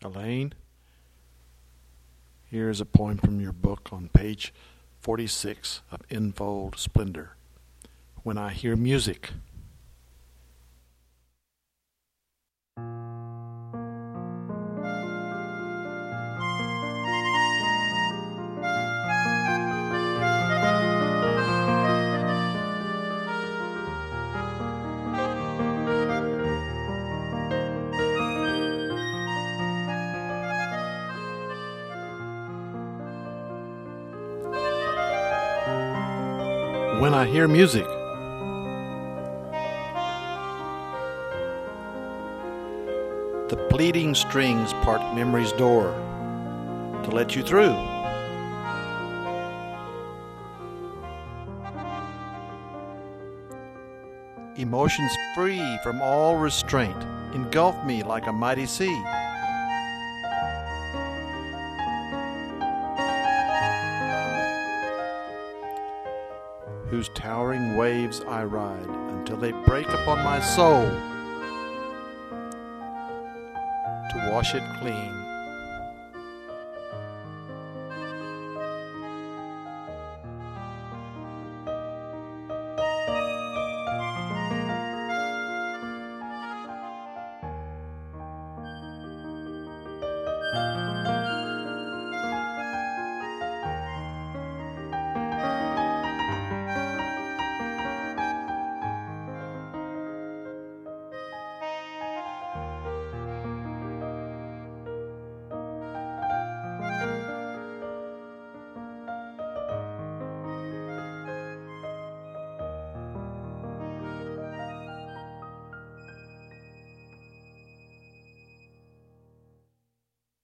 Elaine, here is a poem from your book on page 46 of Infold Splendor. When I hear music. When I hear music. The pleading strings part memory's door to let you through. Emotions free from all restraint engulf me like a mighty sea. Whose towering waves I ride until they break upon my soul to wash it clean.